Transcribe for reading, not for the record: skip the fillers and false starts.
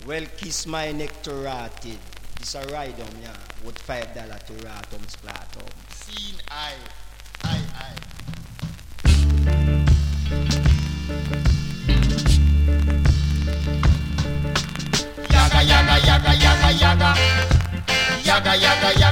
Well, kiss my neck to rotted. This a ride on ya. With $5 to ratum splatum. Seen I. Yaga, yaga, yaga, yaga, yaga. Yaga, yaga, yaga.